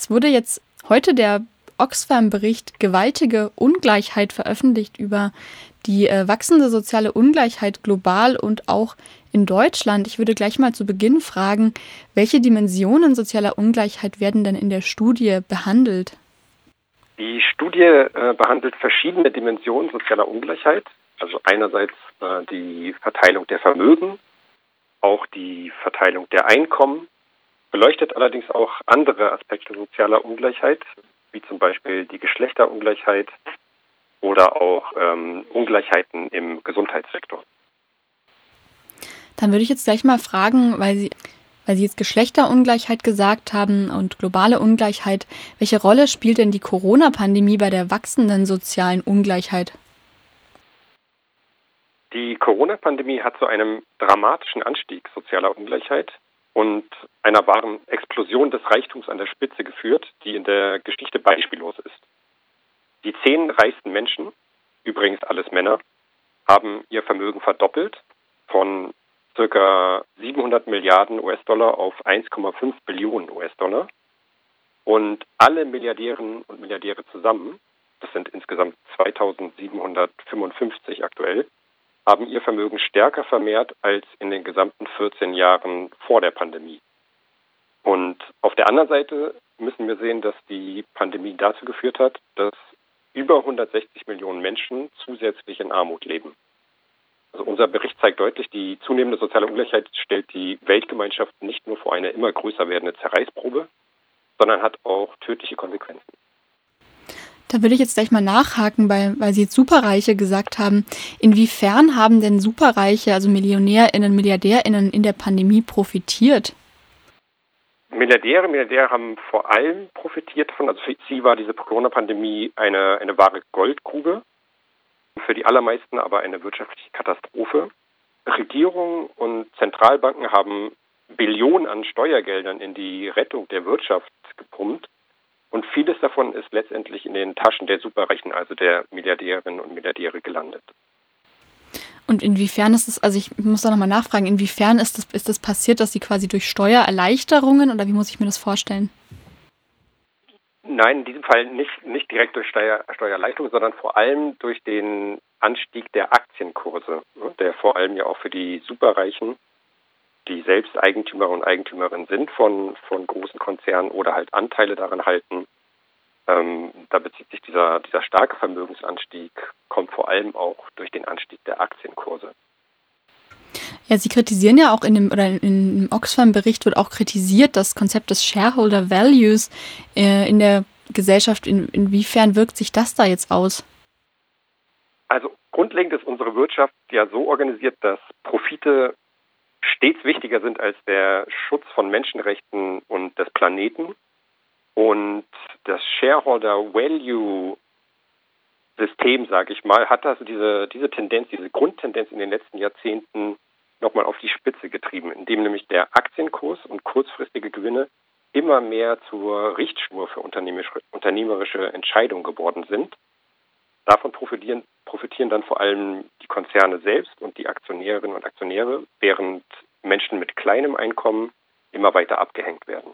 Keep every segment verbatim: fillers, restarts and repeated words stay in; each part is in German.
Es wurde jetzt heute der Oxfam-Bericht Gewaltige Ungleichheit veröffentlicht über die äh, wachsende soziale Ungleichheit global und auch in Deutschland. Ich würde gleich mal zu Beginn fragen, welche Dimensionen sozialer Ungleichheit werden denn in der Studie behandelt? Die Studie äh, behandelt verschiedene Dimensionen sozialer Ungleichheit. Also einerseits äh, die Verteilung der Vermögen, auch die Verteilung der Einkommen, beleuchtet allerdings auch andere Aspekte sozialer Ungleichheit, wie zum Beispiel die Geschlechterungleichheit oder auch ähm, Ungleichheiten im Gesundheitssektor. Dann würde ich jetzt gleich mal fragen, weil Sie, weil Sie jetzt Geschlechterungleichheit gesagt haben und globale Ungleichheit, welche Rolle spielt denn die Corona-Pandemie bei der wachsenden sozialen Ungleichheit? Die Corona-Pandemie hat zu einem dramatischen Anstieg sozialer Ungleichheit und einer wahren Explosion des Reichtums an der Spitze geführt, die in der Geschichte beispiellos ist. Die zehn reichsten Menschen, übrigens alles Männer, haben ihr Vermögen verdoppelt von ca. siebenhundert Milliarden U S-Dollar auf eins Komma fünf Billionen U S-Dollar. Und alle Milliardärinnen und Milliardäre zusammen, das sind insgesamt zweitausendsiebenhundertfünfundfünfzig aktuell, haben ihr Vermögen stärker vermehrt als in den gesamten vierzehn Jahren vor der Pandemie. Und auf der anderen Seite müssen wir sehen, dass die Pandemie dazu geführt hat, dass über hundertsechzig Millionen Menschen zusätzlich in Armut leben. Also unser Bericht zeigt deutlich, die zunehmende soziale Ungleichheit stellt die Weltgemeinschaft nicht nur vor eine immer größer werdende Zerreißprobe, sondern hat auch tödliche Konsequenzen. Da würde ich jetzt gleich mal nachhaken, weil, weil Sie jetzt Superreiche gesagt haben. Inwiefern haben denn Superreiche, also MillionärInnen, MilliardärInnen in der Pandemie profitiert? Milliardäre, Milliardäre haben vor allem profitiert davon. Also für sie war diese Corona-Pandemie eine, eine wahre Goldgrube. Für die allermeisten aber eine wirtschaftliche Katastrophe. Regierungen und Zentralbanken haben Billionen an Steuergeldern in die Rettung der Wirtschaft gepumpt. Und vieles davon ist letztendlich in den Taschen der Superreichen, also der Milliardärinnen und Milliardäre, gelandet. Und inwiefern ist es, also ich muss da nochmal nachfragen, inwiefern ist das, ist das passiert, dass sie quasi durch Steuererleichterungen, oder wie muss ich mir das vorstellen? Nein, in diesem Fall nicht, nicht direkt durch Steuer, Steuererleichterung, sondern vor allem durch den Anstieg der Aktienkurse, der vor allem ja auch für die Superreichen, die selbst Eigentümer und Eigentümerinnen sind von, von großen Konzernen oder halt Anteile daran halten. Ähm, da bezieht sich dieser, dieser starke Vermögensanstieg, kommt vor allem auch durch den Anstieg der Aktienkurse. Ja, Sie kritisieren ja auch in dem, oder im Oxfam-Bericht wird auch kritisiert, das Konzept des Shareholder Values äh, in der Gesellschaft. In, inwiefern wirkt sich das da jetzt aus? Also grundlegend ist unsere Wirtschaft ja so organisiert, dass Profite stets wichtiger sind als der Schutz von Menschenrechten und des Planeten. Und das Shareholder Value System, sage ich mal, hat also diese, diese Tendenz, diese Grundtendenz in den letzten Jahrzehnten nochmal auf die Spitze getrieben, indem nämlich der Aktienkurs und kurzfristige Gewinne immer mehr zur Richtschnur für unternehmerische, unternehmerische Entscheidungen geworden sind. Davon profitieren, profitieren dann vor allem die Konzerne selbst und die Aktionärinnen und Aktionäre, während Menschen mit kleinem Einkommen immer weiter abgehängt werden.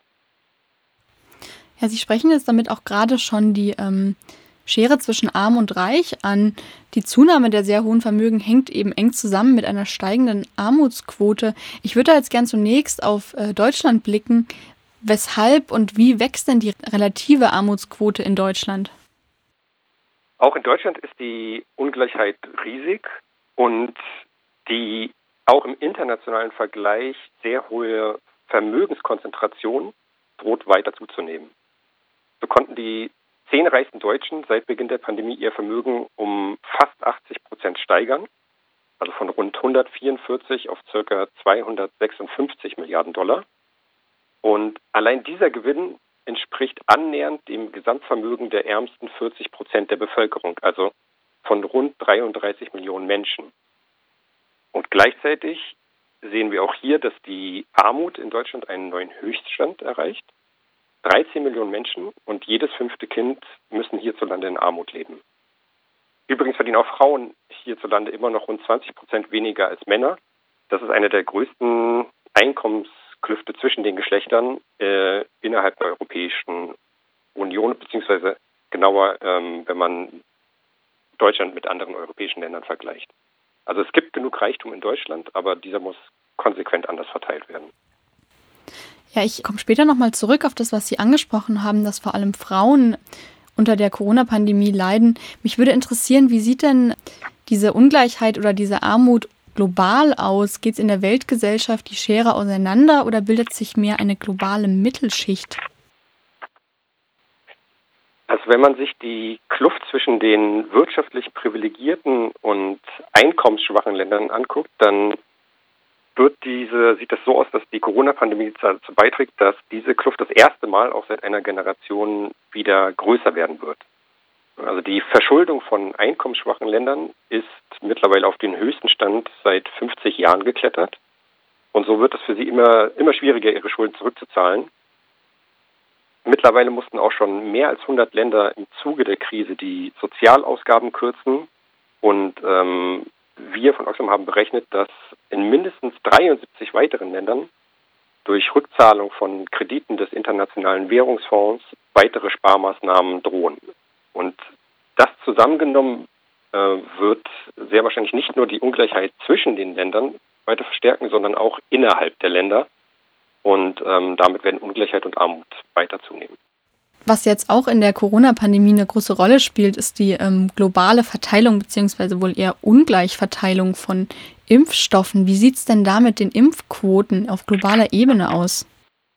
Ja, Sie sprechen jetzt damit auch gerade schon die ähm, Schere zwischen Arm und Reich an. Die Zunahme der sehr hohen Vermögen hängt eben eng zusammen mit einer steigenden Armutsquote. Ich würde da jetzt gern zunächst auf äh, Deutschland blicken. Weshalb und wie wächst denn die relative Armutsquote in Deutschland? Auch in Deutschland ist die Ungleichheit riesig und die auch im internationalen Vergleich sehr hohe Vermögenskonzentration droht weiter zuzunehmen. So konnten die zehn reichsten Deutschen seit Beginn der Pandemie ihr Vermögen um fast achtzig Prozent steigern, also von rund hundertvierundvierzig auf ca. zweihundertsechsundfünfzig Milliarden Dollar. Und allein dieser Gewinn entspricht annähernd dem Gesamtvermögen der ärmsten vierzig Prozent der Bevölkerung, also von rund dreiunddreißig Millionen Menschen. Und gleichzeitig sehen wir auch hier, dass die Armut in Deutschland einen neuen Höchststand erreicht. dreizehn Millionen Menschen und jedes fünfte Kind müssen hierzulande in Armut leben. Übrigens verdienen auch Frauen hierzulande immer noch rund zwanzig Prozent weniger als Männer. Das ist eine der größten Einkommensklüfte zwischen den Geschlechtern äh, innerhalb der Europäischen Union, beziehungsweise genauer, ähm, wenn man Deutschland mit anderen europäischen Ländern vergleicht. Also es gibt genug Reichtum in Deutschland, aber dieser muss konsequent anders verteilt werden. Ja, ich komme später nochmal zurück auf das, was Sie angesprochen haben, dass vor allem Frauen unter der Corona-Pandemie leiden. Mich würde interessieren, wie sieht denn diese Ungleichheit oder diese Armut global aus? Geht es in der Weltgesellschaft die Schere auseinander oder bildet sich mehr eine globale Mittelschicht? Also wenn man sich die Kluft zwischen den wirtschaftlich privilegierten und einkommensschwachen Ländern anguckt, dann wird diese, sieht es so aus, dass die Corona-Pandemie dazu beiträgt, dass diese Kluft das erste Mal auch seit einer Generation wieder größer werden wird. Also die Verschuldung von einkommensschwachen Ländern ist mittlerweile auf den höchsten Stand seit fünfzig Jahren geklettert. Und so wird es für sie immer, immer schwieriger, ihre Schulden zurückzuzahlen. Mittlerweile mussten auch schon mehr als hundert Länder im Zuge der Krise die Sozialausgaben kürzen. Und ähm, wir von Oxfam haben berechnet, dass in mindestens dreiundsiebzig weiteren Ländern durch Rückzahlung von Krediten des Internationalen Währungsfonds weitere Sparmaßnahmen drohen. Und das zusammengenommen äh, wird sehr wahrscheinlich nicht nur die Ungleichheit zwischen den Ländern weiter verstärken, sondern auch innerhalb der Länder. Und ähm, damit werden Ungleichheit und Armut weiter zunehmen. Was jetzt auch in der Corona-Pandemie eine große Rolle spielt, ist die ähm, globale Verteilung beziehungsweise wohl eher Ungleichverteilung von Impfstoffen. Wie sieht es denn da mit den Impfquoten auf globaler Ebene aus?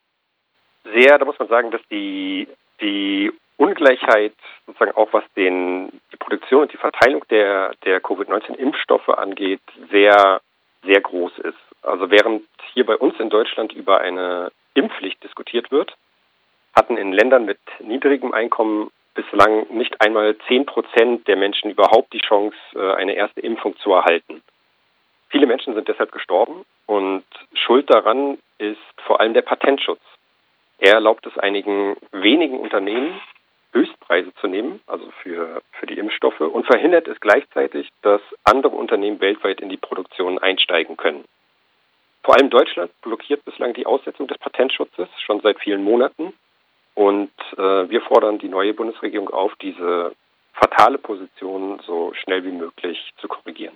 Sehr, da muss man sagen, dass die, die Ungleichheit sozusagen auch was den, die Produktion und die Verteilung der, der Covid neunzehn Impfstoffe angeht, sehr, sehr groß ist. Also während hier bei uns in Deutschland über eine Impfpflicht diskutiert wird, hatten in Ländern mit niedrigem Einkommen bislang nicht einmal zehn Prozent der Menschen überhaupt die Chance, eine erste Impfung zu erhalten. Viele Menschen sind deshalb gestorben und schuld daran ist vor allem der Patentschutz. Er erlaubt es einigen wenigen Unternehmen, Höchstpreise zu nehmen, also für, für die Impfstoffe, und verhindert es gleichzeitig, dass andere Unternehmen weltweit in die Produktion einsteigen können. Vor allem Deutschland blockiert bislang die Aussetzung des Patentschutzes schon seit vielen Monaten. Und äh, wir fordern die neue Bundesregierung auf, diese fatale Position so schnell wie möglich zu korrigieren.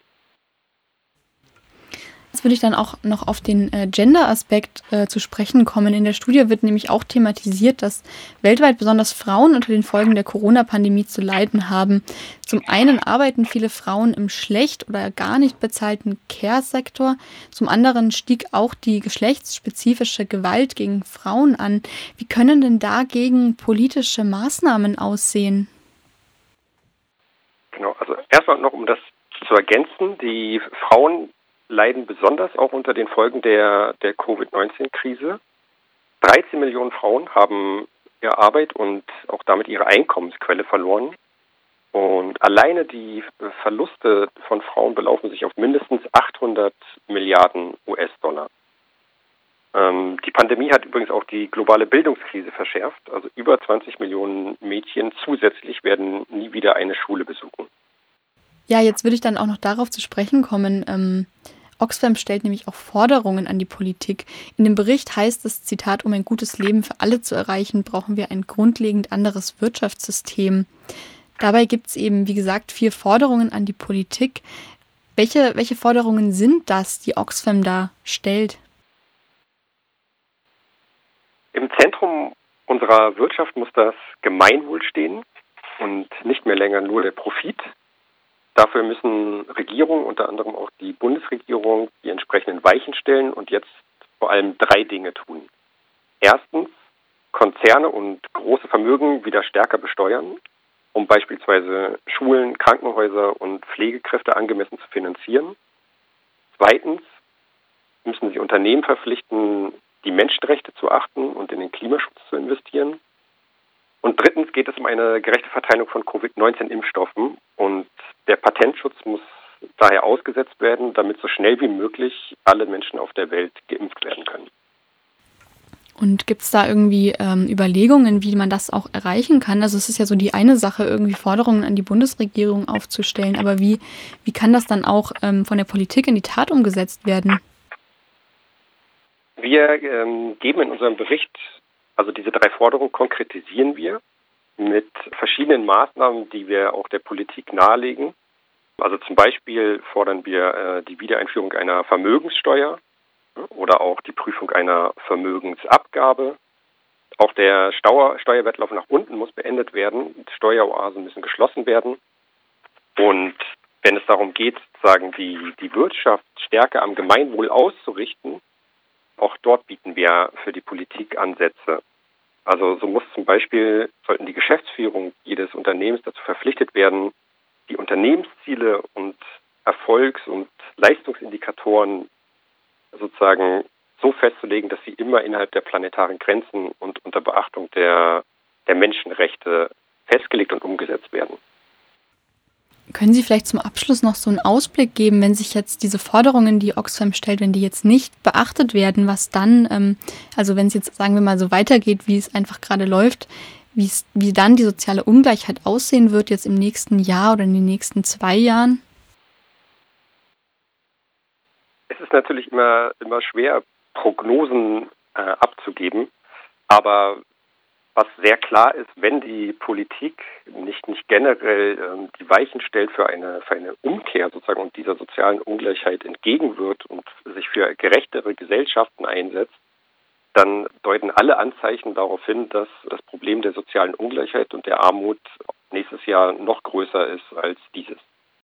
Jetzt würde ich dann auch noch auf den äh, Gender-Aspekt äh, zu sprechen kommen. In der Studie wird nämlich auch thematisiert, dass weltweit besonders Frauen unter den Folgen der Corona-Pandemie zu leiden haben. Zum einen arbeiten viele Frauen im schlecht oder gar nicht bezahlten Care-Sektor. Zum anderen stieg auch die geschlechtsspezifische Gewalt gegen Frauen an. Wie können denn dagegen politische Maßnahmen aussehen? Genau, also erstmal noch, um das zu ergänzen, die Frauen leiden besonders auch unter den Folgen der, der Covid neunzehn Krise. dreizehn Millionen Frauen haben ihre Arbeit und auch damit ihre Einkommensquelle verloren. Und alleine die Verluste von Frauen belaufen sich auf mindestens achthundert Milliarden U S-Dollar. Ähm, die Pandemie hat übrigens auch die globale Bildungskrise verschärft. Also über zwanzig Millionen Mädchen zusätzlich werden nie wieder eine Schule besuchen. Ja, jetzt würde ich dann auch noch darauf zu sprechen kommen. Ähm, Oxfam stellt nämlich auch Forderungen an die Politik. In dem Bericht heißt es, Zitat, um ein gutes Leben für alle zu erreichen, brauchen wir ein grundlegend anderes Wirtschaftssystem. Dabei gibt es eben, wie gesagt, vier Forderungen an die Politik. Welche, welche Forderungen sind das, die Oxfam da stellt? Im Zentrum unserer Wirtschaft muss das Gemeinwohl stehen und nicht mehr länger nur der Profit. Dafür müssen Regierungen, unter anderem auch die Bundesregierung, die entsprechenden Weichen stellen und jetzt vor allem drei Dinge tun. Erstens, Konzerne und große Vermögen wieder stärker besteuern, um beispielsweise Schulen, Krankenhäuser und Pflegekräfte angemessen zu finanzieren. Zweitens müssen sie Unternehmen verpflichten, die Menschenrechte zu achten und in den Klimaschutz zu investieren. Und drittens geht es um eine gerechte Verteilung von Covid neunzehn Impfstoffen und der Patentschutz muss daher ausgesetzt werden, damit so schnell wie möglich alle Menschen auf der Welt geimpft werden können. Und gibt es da irgendwie ähm, Überlegungen, wie man das auch erreichen kann? Also es ist ja so die eine Sache, irgendwie Forderungen an die Bundesregierung aufzustellen, aber wie, wie kann das dann auch ähm, von der Politik in die Tat umgesetzt werden? Wir ähm, geben in unserem Bericht, also diese drei Forderungen konkretisieren wir mit verschiedenen Maßnahmen, die wir auch der Politik nahelegen. Also zum Beispiel fordern wir äh, die Wiedereinführung einer Vermögenssteuer oder auch die Prüfung einer Vermögensabgabe. Auch der Steuer, Steuerwettlauf nach unten muss beendet werden. Steueroasen müssen geschlossen werden. Und wenn es darum geht, sagen die, die Wirtschaft stärker am Gemeinwohl auszurichten, auch dort bieten wir für die Politik Ansätze. Also so muss zum Beispiel, sollten die Geschäftsführung jedes Unternehmens dazu verpflichtet werden, die Unternehmensziele und Erfolgs- und Leistungsindikatoren sozusagen so festzulegen, dass sie immer innerhalb der planetaren Grenzen und unter Beachtung der, der Menschenrechte festgelegt und umgesetzt werden. Können Sie vielleicht zum Abschluss noch so einen Ausblick geben, wenn sich jetzt diese Forderungen, die Oxfam stellt, wenn die jetzt nicht beachtet werden, was dann, ähm, also wenn es jetzt, sagen wir mal, so weitergeht, wie es einfach gerade läuft, wie es, wie dann die soziale Ungleichheit aussehen wird jetzt im nächsten Jahr oder in den nächsten zwei Jahren? Es ist natürlich immer, immer schwer, Prognosen äh, abzugeben, aber was sehr klar ist, wenn die Politik nicht, nicht generell ähm, die Weichen stellt für eine, für eine Umkehr sozusagen und dieser sozialen Ungleichheit entgegenwirkt und sich für gerechtere Gesellschaften einsetzt, dann deuten alle Anzeichen darauf hin, dass das Problem der sozialen Ungleichheit und der Armut nächstes Jahr noch größer ist als dieses.